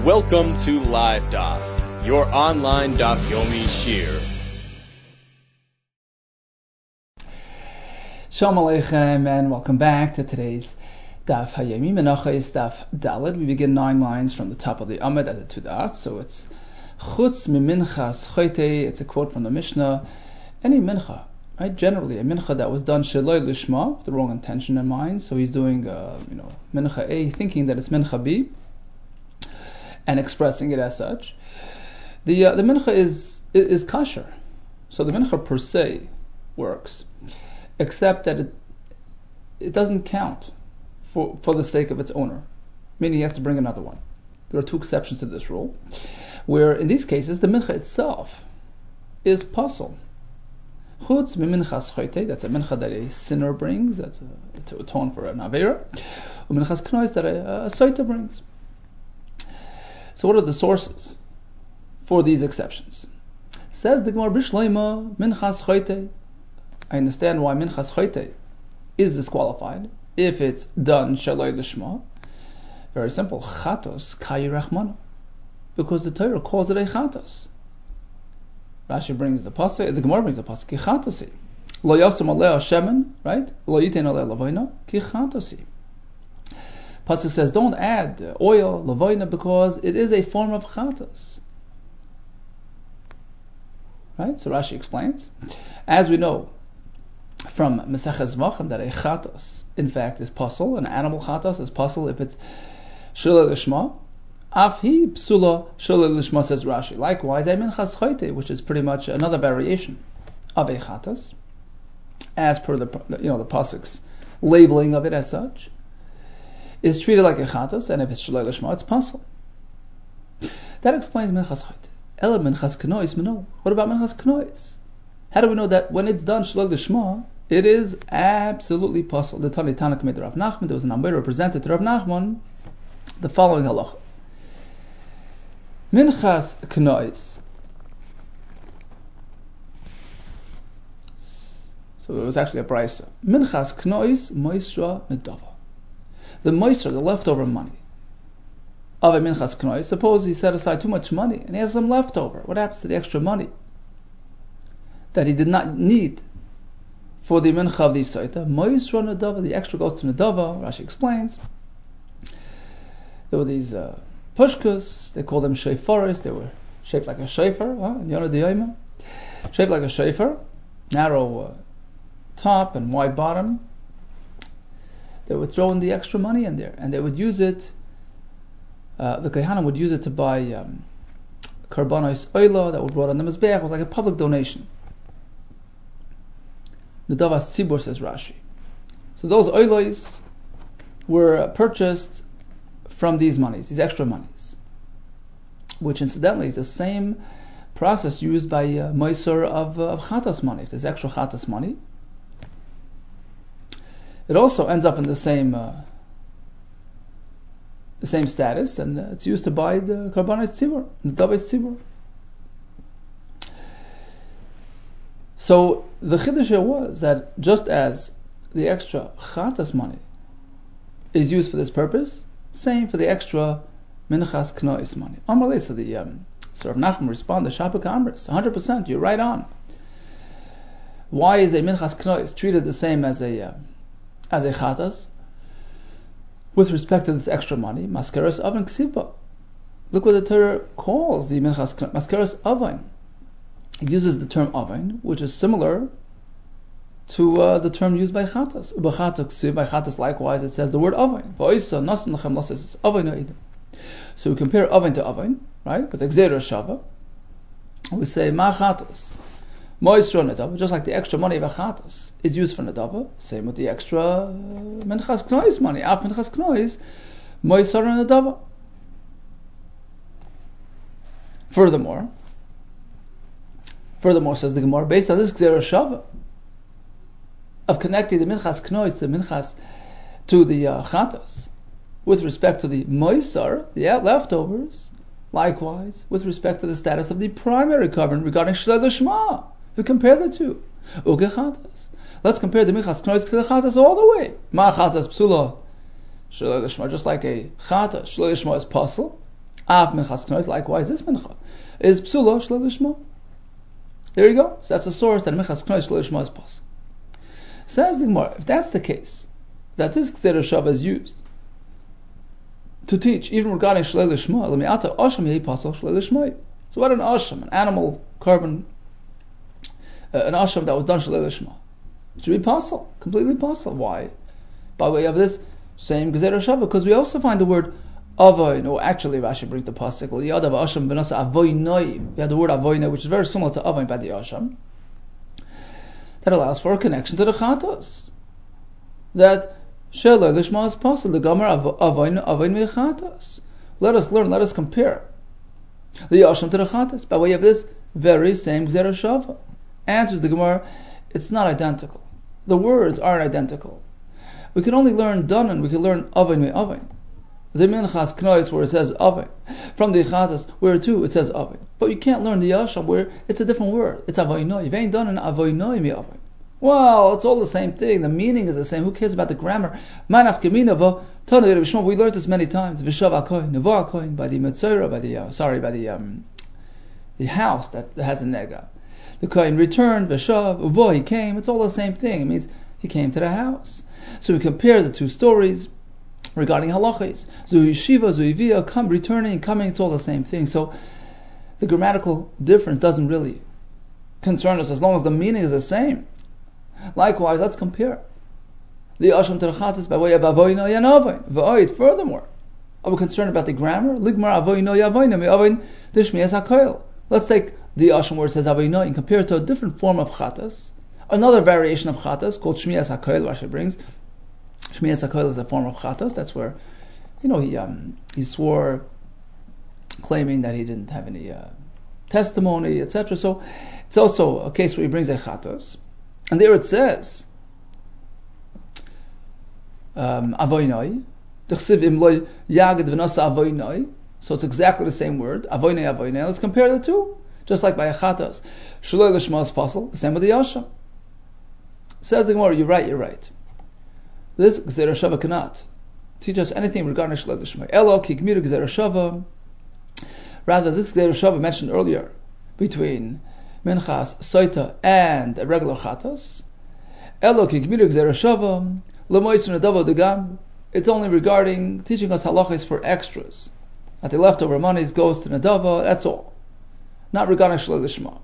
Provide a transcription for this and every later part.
Welcome to Live Daf, your online Daf Yomi Shir. Shalom Aleichem and welcome back to today's Daf Hayomi. Menacha is Daf Daled. We begin 9 lines from the top of the Amud at the 2 dots. So it's Chutz miminchas choite. It's a quote from the Mishnah. Any mincha, right? Generally, a mincha that was done sheloi lishma, with the wrong intention in mind. So he's doing, mincha A, thinking that it's mincha B, and expressing it as such. The mincha is kosher. So the mincha per se works, except that it doesn't count for the sake of its owner, meaning he has to bring another one. There are 2 exceptions to this rule, where in these cases the mincha itself is pasul. Chutz miminchas choite, that's a mincha that a sinner brings, that's to atone for an avera. Uminchas knois, that a soita brings. So what are the sources for these exceptions? Says the Gemara Bishleima minchas choite. I understand why minchas choite is disqualified if it's done shaloi lishma. Very simple. Chatos kayi rachmana, because the Torah calls it a chatos. Rashi brings the pasuk. The Gemara brings the pasuk ki chatosi. Lo yasam aleh shemen, right? Lo yiten aleh lavoina ki chatosi. Pasuk says, don't add oil, lavoina, because it is a form of chatos. Right? So Rashi explains, as we know from Maseches Zvachim, that a chatos, in fact, is pasul. An animal chatos is pasul if it's shaloi lishma. Afhi psula shaloi lishma, says Rashi. Likewise, a minchas choite, which is pretty much another variation of a chatos, as per the pasuk's labeling of it as such, is treated like a chatos, and if it's shaloi lishma, it's pasul. That explains minchas choite. Ela minchas knois minol. What about minchas knois? How do we know that when it's done shaloi lishma, it is absolutely pasul? The Tani Tanakh made Rav Nachman. There was an Amber presented to Rav Nachman the following halacha: minchas knois. So it was actually a brayso. Minchas knois moisra nedava. The moisra, the leftover money of a minchas knois. Suppose he set aside too much money and he has some leftover. What happens to the extra money that he did not need for the mincha of the soita? Moisra nedava. The extra goes to nedava. Rashi explains. There were these pushkas, they called them shayfaris. They were shaped like a shayfar, in Yonah D'Yoma, shaped like a shayfar, narrow top and wide bottom. They would throw in the extra money in there, and they would use it. The Kohanim would use it to buy karbanos oila that were brought on the mizbeach. It was like a public donation. Nedavas tzibur, says Rashi. So those oilos were purchased from these monies, these extra monies, which incidentally is the same process used by moisor of chatas money. If there's extra chatas money, it also ends up in the same status, and it's used to buy the karbanos tzibur, the davis tzibur. So the chiddush here was that just as the extra chatas money is used for this purpose, same for the extra minchas knois money. Amalei, so the Rav Nachman responded, Shapaka Amris, 100%, you're right on. Why is a minchas knois treated the same as a chatas with respect to this extra money? Maskeras oven ksipa. Look what the Torah calls the minchas knois, maskeras oven. It uses the term oven, which is similar to the term used by chatas. By chatas, likewise, it says the word oven. So we compare oven to oven, right, with exera shava. We say ma chatas, moisro nedava, just like the extra money of a chatas is used for nedava. Same with the extra minchas knois money. Af minchas knois, moisro nedava. Furthermore, says the Gemara, based on this exera shava of connecting the minchas knois to the chatas with respect to the moisar, the leftovers, likewise with respect to the status of the primary covenant regarding shaloi lishma. We compare the two. Uke chatas. Let's compare the minchas knois to the chatas all the way. Ma chatas psula shaloi lishma, just like a chatas shaloi lishma is pasul. Av minchas knois, likewise this mincha is psula shelo lishma. There you go. So that's the source that minchas knois shelo lishma is possible. Says the Gemara, if that's the case, that this Gzera Shava is used to teach even regarding shelo lishma, l'mi'ata asham yehi pasal shelo lishma. So what an asham, an animal carbon, an asham that was done shelo lishma, it should be pasal, completely pasal. Why? By way of this same Gzera Shava, because we also find the word avoin, or actually Rashi brings the pasuk, yadav asham v'nasa avoinoi. We have the word avoinoi, which is very similar to avoin by the asham, that allows for a connection to the chatos. That shelo lishma is pasal, the gomer avoin mechatos. Let us learn, let us compare the asham to the chatos by way of this very same Gzera Shava. Answers the Gemara, it's not identical. The words aren't identical. We can only learn danan, we can learn avoin me'avoin. The minchas knois where it says avoin. From the chatas where too it says avoin. But you can't learn the asham where it's a different word. It's avoinoi. Vein danan avoinoi me'avoin. Well, it's all the same thing. The meaning is the same. Who cares about the grammar? Manaf keminavo tanu yerevishmo. We learned this many times. Vishav akoin, nevo akoin, by the metzora, by the house that has a nega. The kohen returned, Veshav, Uvo, he came. It's all the same thing. It means he came to the house. So we compare the two stories regarding halachas. Zuhi Shiva, Zuhi Via, come, returning, coming, it's all the same thing. So the grammatical difference doesn't really concern us as long as the meaning is the same. Likewise, let's compare the asham to the chatas by way of avoinoi and avoin. V'oid, furthermore, are we concerned about the grammar? Ligmar avoinoi avoinoi me'avoin dishmias hakoil. Let's take the asham where it says avoinoi and compare it to a different form of chatas, another variation of chatas called shmias hakoil. Rashi brings shmias hakoil is a form of chatas. That's where, he swore, claiming that he didn't have any testimony, etc. So it's also a case where he brings a chatas, and there it says avoinoi. T'chsiv imloi yagid v'nasa avoinoi. So it's exactly the same word, avoinoi avoinoi. Let's compare the two. Just like by a chatas, shelo lishma is possible, the same with the yasham. Says the Gemara, you're right. This Gzera Shava cannot teach us anything regarding shelo lishma. Elo ki gmira Gzera Shava. Rather, this Gzera Shava mentioned earlier between minchas, soita, and a regular chatas. Elo ki gmira Gzera Shava l'moisun adavo degam. It's only regarding teaching us halachas for extras. That the leftover monies goes to Nadava, that's all. Not regarding shelo lishma.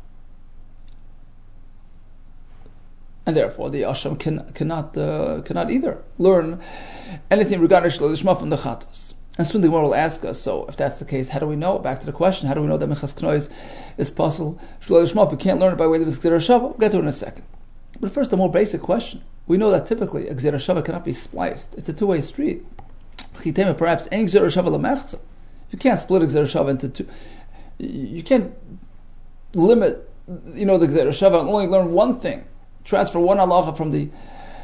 And therefore the asham cannot either learn anything regarding shelo lishma from the chatas. And soon the Gemara will ask us, so if that's the case, how do we know? Back to the question, how do we know that minchas knois is possible shelo lishma if we can't learn it by way of the Gzera Shava? We'll get to it in a second. But first, a more basic question. We know that typically a Gzera Shava cannot be spliced. It's a two-way street. Perhaps ein Gzera Shava lemechza. You can't split a Gzera Shava into two. You can't limit, the Gzera Shava and only learn one thing. Transfer one halacha through the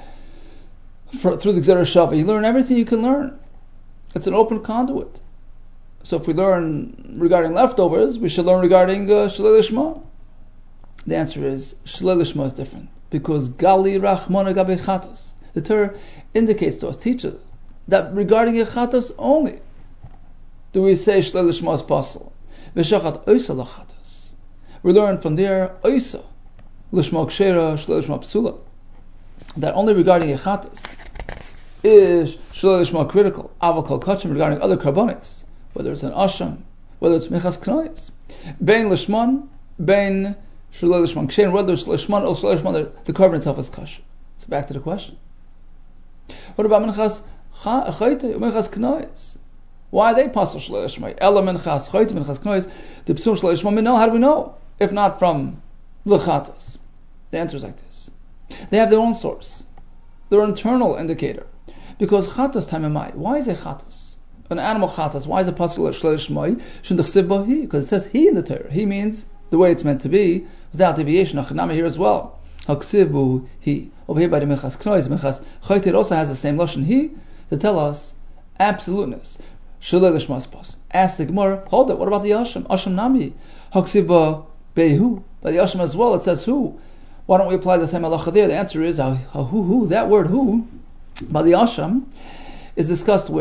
Gzera Shava. You learn everything you can learn. It's an open conduit. So if we learn regarding leftovers, we should learn regarding shelo lishma. The answer is shelo lishma is different. Because gali rachmana gabe chatas. The Torah indicates to us, teaches that regarding a chatas only do we say shelo lishma is possible. V'shachat oisa lachatas. We learn from there oisa lishma kshera shelo lishma psula. That only regarding a chatas is shelo lishma critical. Aval kol kachim regarding other karbonis, whether it's an asham, whether it's minchas knois, bein lishman, bein shelo lishman kshein, whether it's lishman or shelo lishman, the carbon itself is kosher. So back to the question. What about minchas chayte, minchas knois? Why are they pasal shelo lishma? Ela minchas chayte, minchas knois, the psum shelo lishma minol. How do we know? If not from l'chatas. The answer is like this. They have their own source, their internal indicator. Because chatas tamimai. Why is it chatas? An animal chatas. Why is it pasal shelo lishma? Shouldn't chsiv bo hi? Because it says he in the Torah. He means the way it's meant to be, without deviation. Achanami here as well. Haksiv bo hi. Over here by the minchas knois, minchas chayte, it also has the same lashon he to tell us absoluteness. Shelo lishma is pasal. Ask the Gemara, hold it. What about the asham? Asham nami. Haksiv bo behu. By the asham as well, it says who. Why don't we apply the same halacha there? The answer is who. That word who by the asham is discussed where?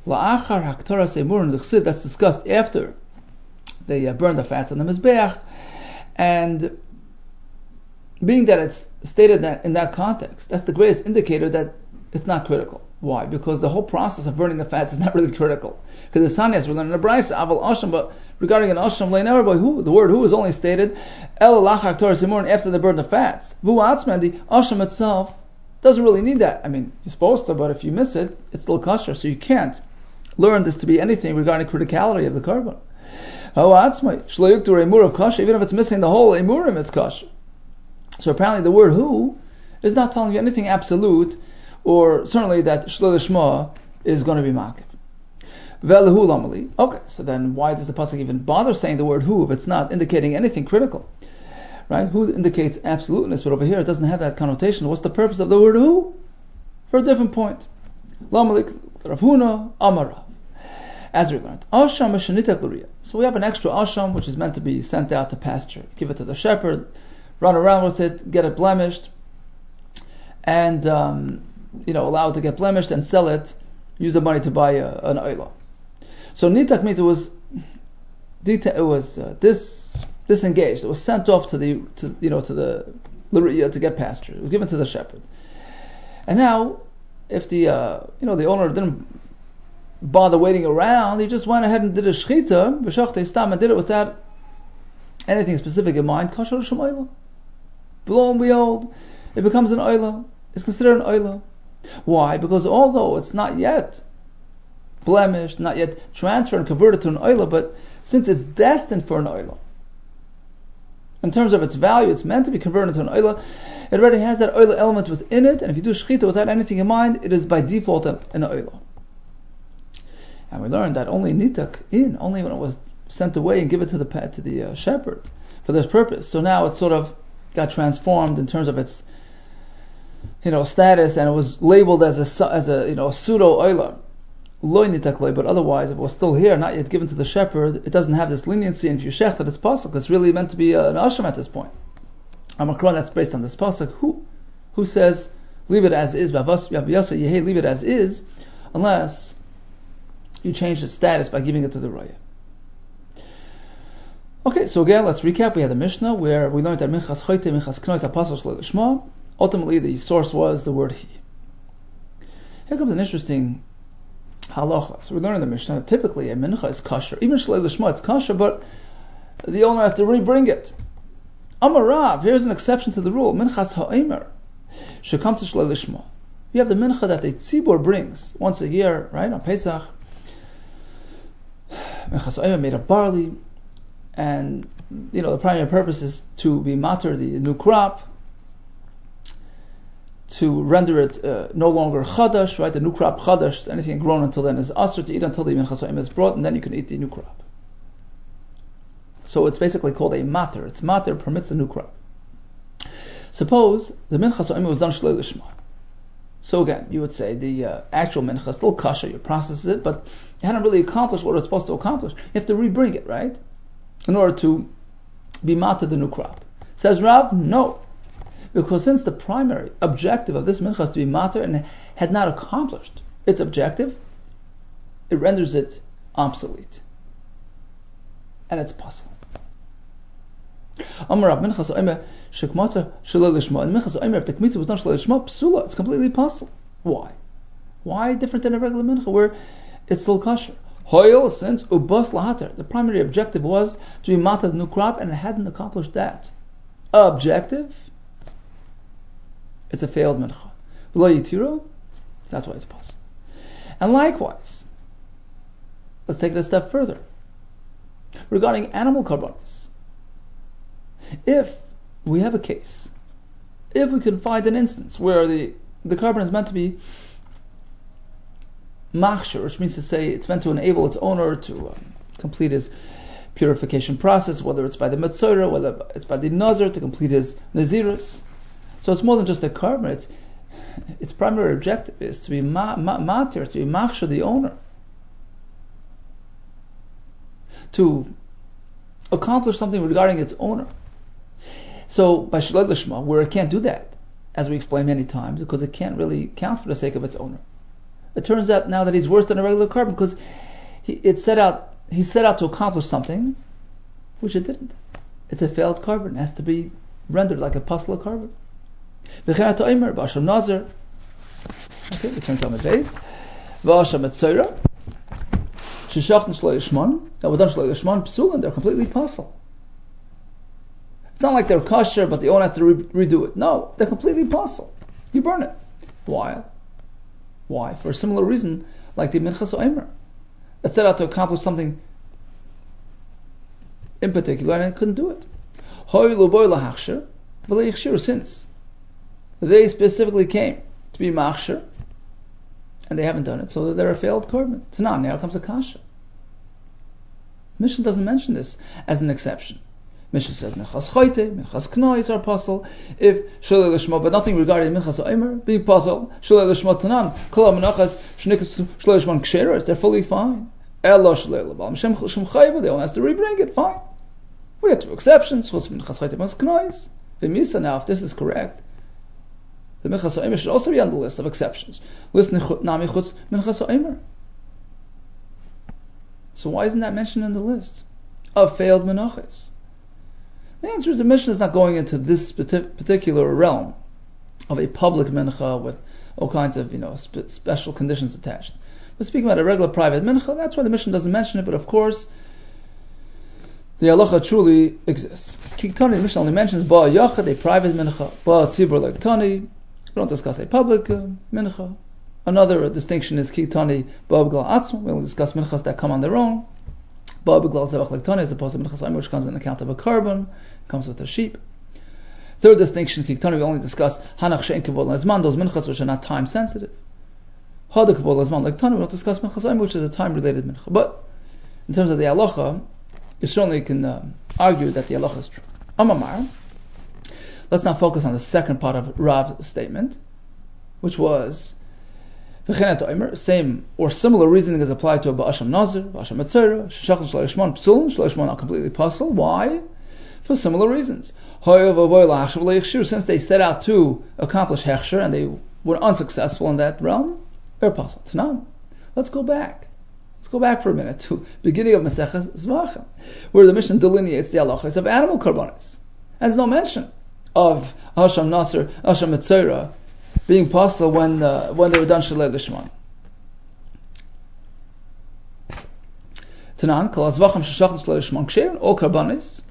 La'achar haktaras emurim l'chsiv, that's discussed after they burn the fats on the mizbeach, and being that it's stated that in that context, that's the greatest indicator that it's not critical. Why? Because the whole process of burning the fats is not really critical. Because the Sanyas, we're learning the Brisa, Aval Asham, but regarding an Asham, who, the word who is only stated, El Lachak Torah Simon, after they burn the fats. Vu Atzman, the Asham itself, doesn't really need that. I mean, you're supposed to, but if you miss it, it's still kosher, so you can't learn this to be anything regarding criticality of the carbon. Even if it's missing the whole emurim, it's kosher. So apparently the word who is not telling you anything absolute, or certainly that Shlei Lishma is going to be makif. Ve'lehu lamali. Okay, so then why does the pasuk even bother saying the word who if it's not indicating anything critical? Right? Who indicates absoluteness, but over here it doesn't have that connotation. What's the purpose of the word who? For a different point. Lamalik Rav Huna Amara. As we learned, Asham Meshanitak Luria. So we have an extra Asham which is meant to be sent out to pasture. Give it to the shepherd, run around with it, get it blemished, and allow it to get blemished and sell it, use the money to buy an oila. So nitak means it was disengaged. It was sent off to the to get pasture. It was given to the shepherd. And now, if the owner didn't bother waiting around, he just went ahead and did a shchita, v'shachtei stam, and did it without anything specific in mind. Kasher l'shem oila. Lo and behold, it becomes an oila. It's considered an oila. Why? Because although it's not yet blemished, not yet transferred and converted to an oila, but since it's destined for an oila, in terms of its value, it's meant to be converted into an oila, it already has that oila element within it, and if you do shechita without anything in mind, it is by default an oila. And we learned that only nitak only when it was sent away and given to the shepherd for this purpose. So now it sort of got transformed in terms of its status, and it was labeled as a pseudo oila, loy nitak loy. But otherwise, if it was still here, not yet given to the shepherd, it doesn't have this leniency. And if you shech that it's possible, it's really meant to be an asham at this point. Amakron, that's based on this pasuk. Who says leave it as is? Leave it as is, unless you change its status by giving it to the raya. Okay, so again, let's recap. We had the Mishnah where we learned that minchas choyte, minchas knois, apasol shlei lishma. Ultimately, the source was the word he. Here comes an interesting halacha. So we learn in the Mishnah that typically a mincha is kosher. Even shlei lishma, it's kosher, but the owner has to rebring it. Amar Rav, here's an exception to the rule. Minchas ha'omer should come to shlei lishma. You have the mincha that the tzibur brings once a year, right, on Pesach. Minchas ha'omer made of barley. And the primary purpose is to be mater the new crop, to render it no longer chadash, right? The new crop chadash, anything grown until then is asur to eat until the minchas ha'omer is brought, and then you can eat the new crop. So it's basically called a mater. It's mater, permits the new crop. Suppose the minchas ha'omer was done shlei lishma. So again, you would say the actual mincha still kasha, you process it, but you hadn't really accomplished what it's supposed to accomplish. You have to rebring it, right? In order to be mater the new crop. Says Rav, no. Because since the primary objective of this mincha is to be mater and had not accomplished its objective, it renders it obsolete. And it's possible. Amar Rav, minchas ha'omer shekmata shalei lishma. And minchas ha'omer, if the kmitza was not shalei lishma, psula, it's completely possible. Why? Why different than a regular mincha where it's still kosher? Hoil, since ubas lahater, the primary objective was to be mater the new crop, and it hadn't accomplished that objective. It's a failed mincha. V'lo yitiro, that's why it's possible. And likewise, let's take it a step further regarding animal karbanos. If we have a case, if we can find an instance where the carbon is meant to be machshir, which means to say it's meant to enable its owner to complete his purification process, whether it's by the metzora, whether it's by the nazir to complete his nazirus. So it's more than just a carbon. Its primary objective is to be matir, to be machshir the owner, to accomplish something regarding its owner. So by shlei lishma, where it can't do that, as we explained many times, because it can't really count for the sake of its owner. It turns out now that he's worse than a regular carbon because he set out to accomplish something, which it didn't. It's a failed carbon. It has to be rendered like a possible carbon. Okay, we turn to Amud Beis. V'asham etzera. Sheshachnu shlo yishmon. Now we're done shlo yishmon psulin. They're completely puzzle. It's not like they're kosher, but the owner has to redo it. No, they're completely puzzle. You burn it. Why? Why? For a similar reason, like the Minchas Omer. It set out to accomplish something in particular, and it couldn't do it. Since they specifically came to be machshir, and they haven't done it, so they're a failed korban. Tanan, now comes a kasha. Mishnah doesn't mention this as an exception. Mishnah says minchas choite, minchas knois are puzzle. If shalei lishma, but nothing regarding minchas omer being puzzle. Shalei lishma tanan, kol minchas shnikas shalei lishma ksheros, they're fully fine. Elo shalei lebal shem chayva, they only has to rebring it. Fine. We have two exceptions. Chutz minchas choite, minchas knois. V'misa, now, if this is correct, the minchas omer should also be on the list of exceptions. Listen, nami chutz minchas omer. So why isn't that mentioned in the list of failed menachos? The answer is the Mishnah is not going into this particular realm of a public mincha with all kinds of special conditions attached. We're speaking about a regular private mincha. That's why the Mishnah doesn't mention it. But of course, the halacha truly exists. Kiktani, the Mishnah only mentions ba yachad, a private mincha, ba tzibur like tani. We don't discuss a public mincha. Another distinction is kiktani ba b'glal atzma. We only discuss minchas that come on their own. Ba b'glal zevach like tani, as opposed to minchas omer, which comes in account of a carbon. Comes with a sheep. Third distinction, Kiktani, we only discuss Hanach She'en Kavod Lezman, those minchas which are not time sensitive. Hada Kavod Lezman, like Tani, we don't discuss minchas Omer, which is a time related mincha. But in terms of the halacha, you certainly can argue that the halacha is true. Amamar. Let's now focus on the second part of Rav's statement, which was V'chenet Omer, same or similar reasoning is applied to a Ba'asham Nazir, Ba'asham Etzera, Sheshachn Shlo Yishmon Psulin, Shlo Yishmon are completely puzzle. Why? For similar reasons. Since they set out to accomplish hechsher and they were unsuccessful in that realm, they're puzzled. Tanan. Let's go back. Let's go back for a minute to beginning of Maseches Zvachim, where the Mishnah delineates the halachas of animal karbanis. There's no mention of Hasham Nasr, Hasham Etzera being puzzled when they were done Shalei Lishman. Tanan, Kol Zvachim Sheshachim Shalei Lishman Ksherin, all karbanis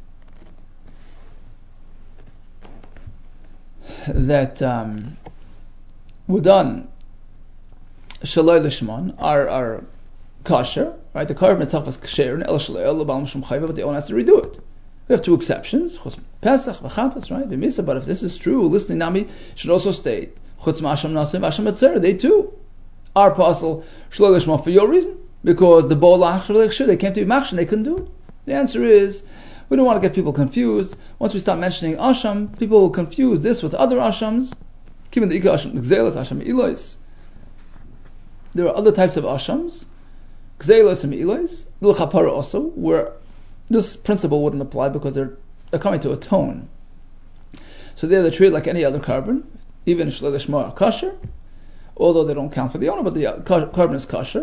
that were done Shaloi Lishman are kosher, right? The carbon itself is kasher, and El Shaloi El Bal Mishum Chayva, but the owner has to redo it. We have two exceptions, Chutz Pesach V'chatas, right? V'misa, but if this is true, listening Nami should also state Chutz Ma'asham Nasim V'asham Etzera, they too are possible Shaloi Lishman for your reason, because the Bo Lach Shaloi Lishman, they came to be Machshan, they couldn't do it. The answer is, we don't want to get people confused. Once we start mentioning Asham, people will confuse this with other Ashams. Given the Ika Asham, Gzelos, Asham, Elois. There are other types of Ashams, Gzelos and Elois, L'chapara also, where this principle wouldn't apply because they're coming to atone. So they're treated like any other carbon, even Shalei Lishma are kosher, although they don't count for the owner, but the carbon is kosher.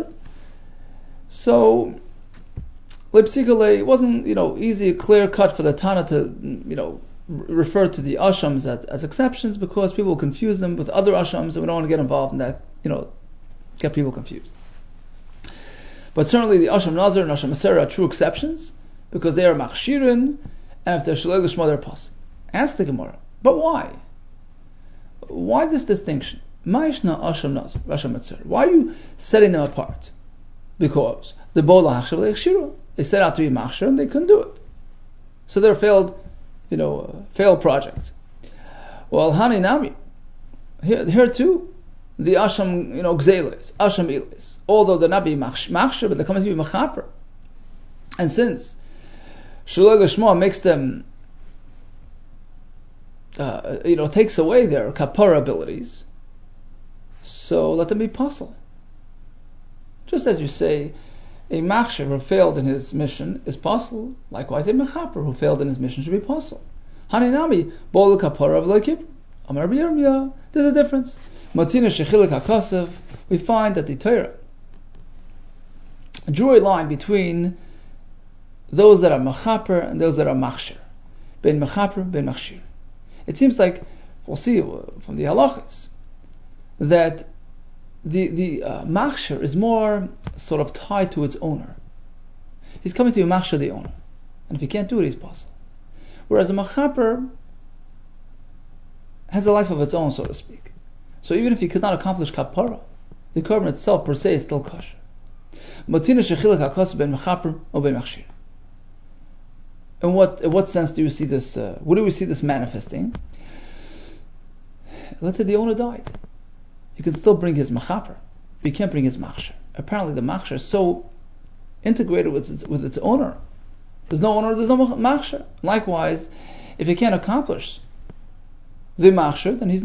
So Leipzigale, it wasn't, easy, clear cut for the Tana to, refer to the Ashams as exceptions because people will confuse them with other Ashams and we don't want to get involved in that, get people confused. But certainly the Asham Nazir and Asham Etzera are true exceptions because they are Machshirin and if they're Shalei Lishma, they're Pas. Ask the Gemara, but why? Why this distinction? Ma'ishna Asham Nazir, Asham Etzera. Why are you setting them apart? Because the Bo La'achshav Le'echshiru. They set out to be machshir and they couldn't do it. So they're failed project. Well, Hani Nami, here too, the Asham, Gzeles, Asham Ilis, although they're not being machshir, but they're coming to be machaper. And since Shalei Lishma makes them, takes away their kapara abilities, so let them be puzzled. Just as you say, a machshir who failed in his mission is possible. Likewise, a mechaper who failed in his mission should be possible. Haninami, bol kapara of loikip. Amar Rabbi Yirmiyah, there's a difference. Matzina shechilik hakasav, we find that the Torah drew a line between those that are mechaper and those that are machshir. Ben mechaper, ben machshir. It seems like, we'll see from the halachas, that the machshir is more sort of tied to its owner. He's coming to machshir the owner. And if he can't do it, he's possible. Whereas a mechaper has a life of its own, so to speak. So even if he could not accomplish kapara, the korban itself per se is still kosher. Matzina shechilik hakasav ben mechaper or ben machshir. In what sense do you see this? What do we see this manifesting? Let's say the owner died. You can still bring his mechaper, but you can't bring his machshir. Apparently, the machshir is so integrated with its owner. There's no owner, there's no machshir. Likewise, if he can't accomplish the machshir, then he's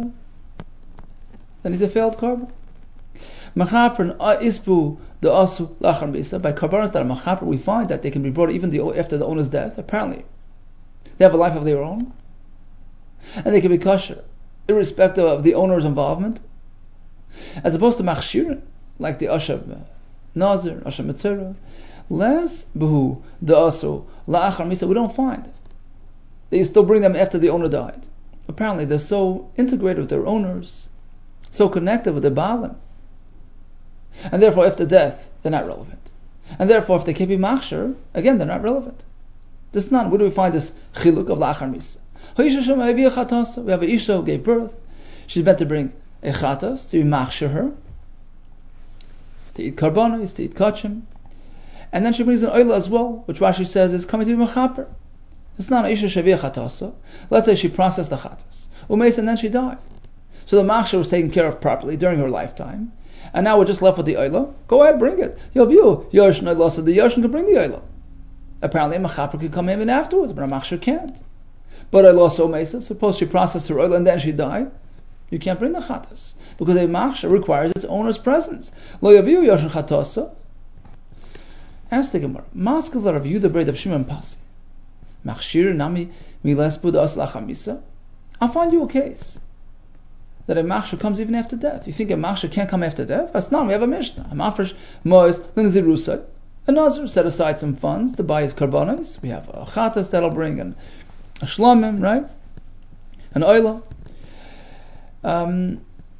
a failed korban. Mechaper isbu the asu lachar misa. By korbanos that are mechaper, we find that they can be brought even after the owner's death. Apparently, they have a life of their own, and they can be kosher, irrespective of the owner's involvement. As opposed to machshir, like the asher nazir, asher mitzvah, less behu the asu lachar misa. We don't find that you still bring them after the owner died. Apparently, they're so integrated with their owners, so connected with the baalim. And therefore, after death, they're not relevant. And therefore, if they can't be machshir, again, they're not relevant. This none. Where do we find this chiluk of lachar misa? We have a isha who gave birth. She's meant to bring a chatas, to be machshir her, to eat karbanos, to eat kachim. And then she brings an oila as well, which Rashi says is coming to be mechaper. It's not an isha shavia chatasa. Let's say she processed the chatas. Umeis, and then she died. So the machshir was taken care of properly during her lifetime. And now we're just left with the oila. Go ahead, bring it. Your view, Yoshin oila, so the Yoshin can bring the oila. Apparently a mechaper could come in afterwards, but a machshir can't. But oila so meisa, suppose she processed her oila and then she died, you can't bring the chatas. Because a machshir requires its owner's presence. Lo yaviu Yoshin chatasa. Ask the Gemara, Maskal Rav Yehuda bread of Shimon Pasi. Machshir nami miles budas lachamisa. I'll find you a case that a machshir comes even after death. You think a machshir can't come after death? That's not. We have a mishnah. A mafresh mois linzirusay. A nazir set aside some funds to buy his karbanos. We have a chatas that'll bring and a shlomim, right? An oila. And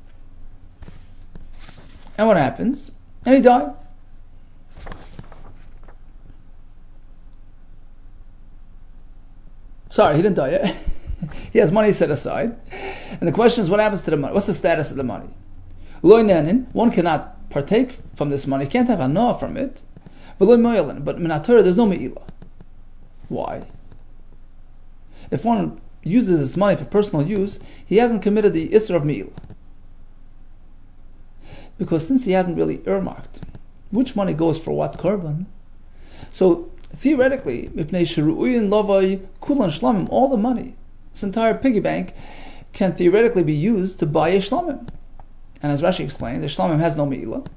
what happens? And he died. Sorry, he didn't die yet. He has money set aside. And the question is, what happens to the money? What's the status of the money? Loy nanin, one cannot partake from this money, can't have anah from it. But loy moyelin, but minatora, there's no me'ilah. Why? If one uses his money for personal use, he hasn't committed the isra of me'ilah. Because since he hasn't really earmarked which money goes for what korban, so theoretically, all the money, this entire piggy bank, can theoretically be used to buy a shlamim. And as Rashi explained, the shlamim has no me'ilah,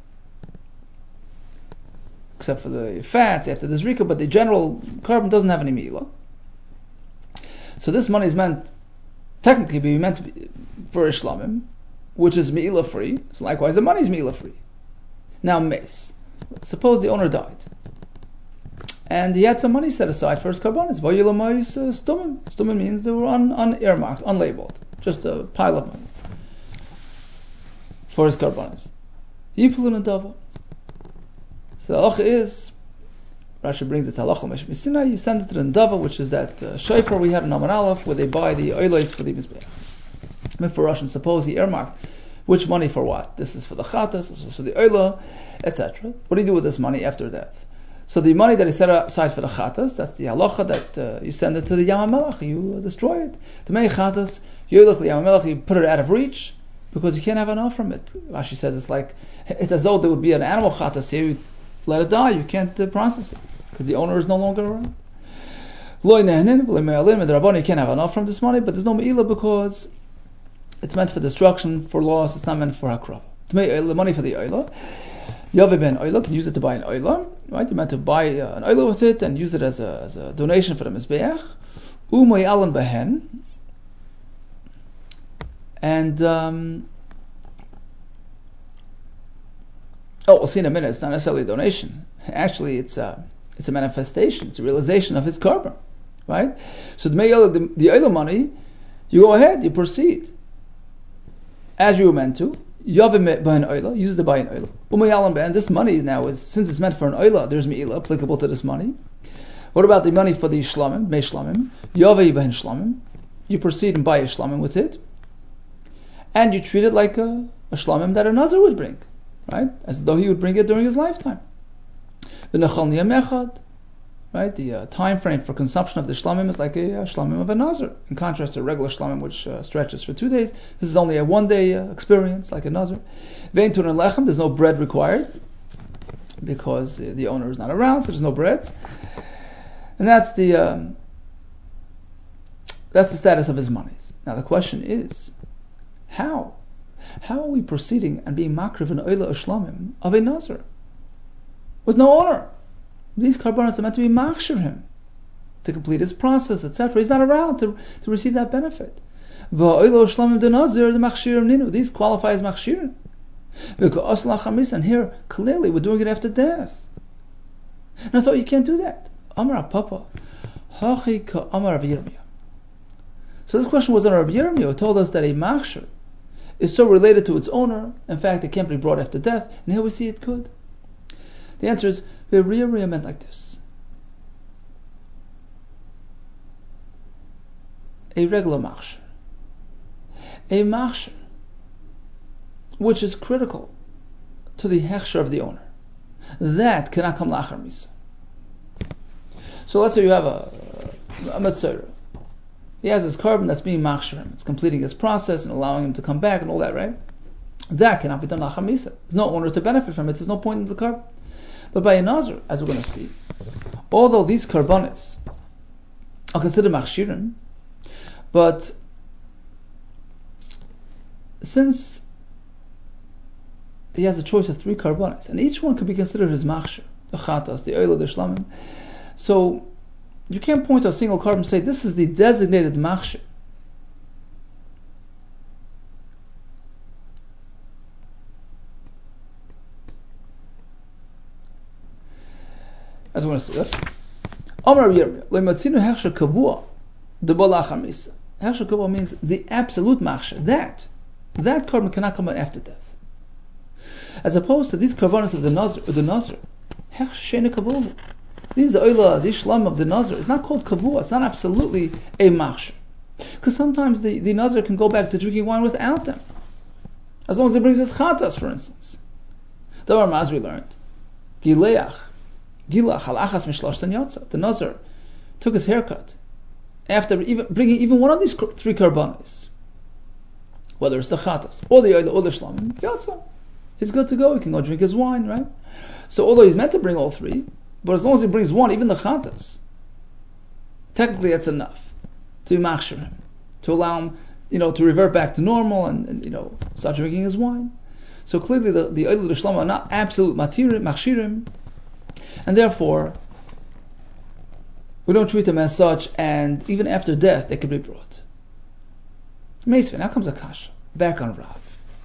except for the fats after the zrika, but the general korban doesn't have any me'ilah. So this money is technically meant to be for a shlamim, which is me'ilah free. So likewise, the money is me'ilah free. Now, mes. Suppose the owner died, and he had some money set aside for his karbanis. Stumim. Stumim means they were unearmarked, unlabeled, just a pile of money for his karbanis. Yipulun and dava. So the halacha is, Rashi brings it halacha Meshach Sinai. You send it to the Ndava, which is that shofar we had in Amar Aleph, where they buy the oilos for the mizbeach. Mifurash, and suppose he earmarked which money for what. This is for the chatas, this is for the oila, etc. What do you do with this money after death? So the money that is set aside for the chatas, that's the halacha that you send it to the Yam HaMelech, you destroy it. The many chatas, you look at the Yam HaMelech, you put it out of reach, because you can't have enough from it. Rashi says it's as though there would be an animal chatas here, you let it die, you can't process it, because the owner is no longer around. You can't have enough from this money, but there's no me'ilah because it's meant for destruction, for loss, it's not meant for hakrava. The money for the oila, Yavi ben oila, can use it to buy an oila, right? You're meant to buy an oila with it and use it as a donation for the mizbeach. Umay alan behen, And we'll see in a minute. It's not necessarily a donation. Actually, it's a manifestation. It's a realization of his carbon, right? So the oil money, you go ahead, you proceed as you were meant to. Yavim by an oila, use it to buy an oila. Umayalam ben, this money now is, since it's meant for an oila, there's meila applicable to this money. What about the money for the shlamim, mei shlamim? Yavim ben shlamim, you proceed and buy a shlamim with it, and you treat it like a shlamim that a nazir would bring, right? As though he would bring it during his lifetime. The nechal niyam, right? The time frame for consumption of the shlamim is like a shlamim of a nazir, in contrast to regular shlamim, which stretches for 2 days. This is only a 1 day experience, like a nazir. Vein turin lechem, there's no bread required because the owner is not around, so there's no bread. And that's the status of his monies. Now the question is, how are we proceeding and being makriv an oila shlamim of a nazir with no owner? These karbanos are meant to be machshir him to complete his process, etc. He's not around to receive that benefit. These qualify as machshirin. And here, clearly, we're doing it after death. And I thought you can't do that. Amar Papa, Hachi ka Amar Rav Yirmiyah. So this question was on Rav Yirmiyah, who told us that a machshir is so related to its owner, in fact, it can't be brought after death, and here we see it could. The answer is, the Rav Yirmiyah meant like this. A regular machshir. A machshir which is critical to the hechsher of the owner. That cannot come lachar misa. So let's say you have a metzora. He has his carbon that's being machshir him. It's completing his process and allowing him to come back and all that, right? That cannot be done lachar misa. There's no owner to benefit from it. There's no point in the carbon. But by a nazir, as we're going to see, although these karbanis are considered machshirin, but since he has a choice of 3 karbanis, and each one could be considered his machshir, the chatas, the oila, the shlamim, so you can't point to a single carbon and say this is the designated machshir. As we want to see, let's see. Amar Yirmiyah, le'matzinu hechsher kavua, the balachar misa. Hechsher kavua means the absolute machshir. That carbon cannot come out after death. As opposed to these karbanos of the nazir, hechsher sheina kavua. These oila, these shlam of the nazir, it's not called kavua. It's not absolutely a machshir. Because sometimes the nazir can go back to drinking wine without them, as long as he brings his chatas, for instance. The Ramaz we learned, Gilach halachas mishloshtan yotza. The nazir took his haircut after bringing even one of these 3 karbanos, whether it's the chatas or the oila or the shlamim, yotza. He's good to go. He can go drink his wine, right? So although he's meant to bring all 3, but as long as he brings one, even the chatas, technically that's enough to machshir him, to allow him, to revert back to normal and start drinking his wine. So clearly the oila the shlamim are not absolute machshirim, and therefore we don't treat them as such, and even after death they can be brought. Meisvin, now comes a kasha, back on Rav.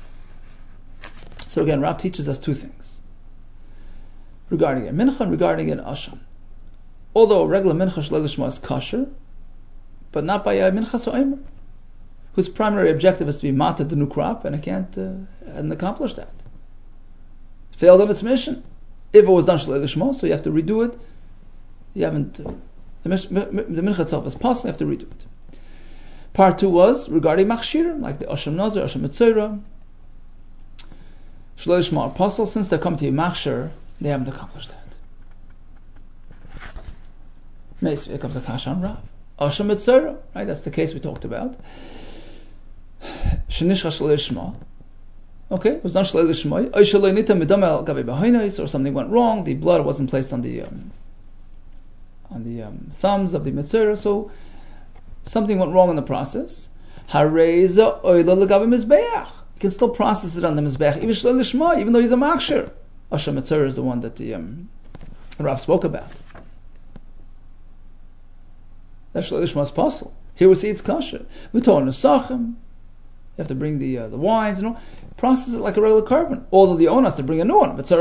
So again, Rav teaches us 2 things regarding it, mincha and regarding an asham. Although regular mincha shleil lishma is kosher, but not by a mincha so'emer, whose primary objective is to be mated the new crop, and it hadn't accomplished that. It failed on its mission. If it was done shleil lishma, so you have to redo it. You haven't. The mincha itself is possible. You have to redo it. Part 2 was regarding machshirim, like the asham nazir, asham metzora. Shleil lishma apostle, since they come to a machshir, they haven't accomplished that. Meisv, here comes a kasha on Rav. Asham metzora, right? That's the case we talked about. Shenishcha shleil lishma. Okay, it was done shleil lishma. Oishalei nita midam el gavi b'hoinais, or something went wrong. The blood wasn't placed on the thumbs of the metzora, so something went wrong in the process. Hareza oila legavi mizbeach. You can still process it on the mizbeach, even shleil lishma, even though he's a machshir. Asham metzora is the one that the Rav spoke about. That shleil lishma is possible. Here we see it's kosher. V'tor nesachim. You have to bring the wines, process it like a regular carbon. Although the owner has to bring a new one. The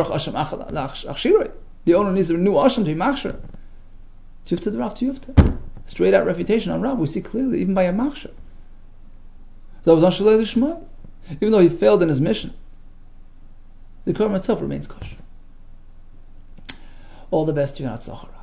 owner needs a new asham to be machshir. Tiyufta the Rav Tiyufta. Straight out refutation on Rav, we see clearly, even by a machshir. Even though he failed in his mission, the carbon itself remains kosher. All the best to you, Natzachar.